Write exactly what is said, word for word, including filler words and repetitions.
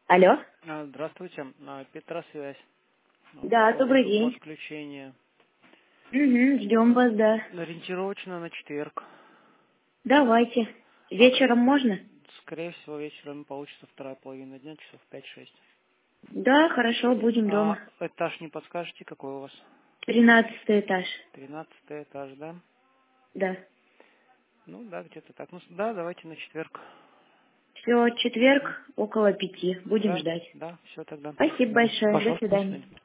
Алло. А, Здравствуйте, а, Петросвязь. Ну, По Да, добрый поводу день. подключения. Угу, ждем вас, да. Ориентировочно на четверг. Давайте. А, к- Вечером можно? скорее всего, вечером получится вторая половина дня, часов пять-шесть. Да, хорошо, будем дома. А этаж не подскажете, какой у вас? Тринадцатый этаж. Тринадцатый этаж, да? Да. Ну да, где-то так. Ну с- да, давайте на четверг. Все, четверг Мгм. около пяти. Будем Да, ждать. да, все тогда. До Спасибо свидания. большое. До Пожалуйста, до свидания. свидания.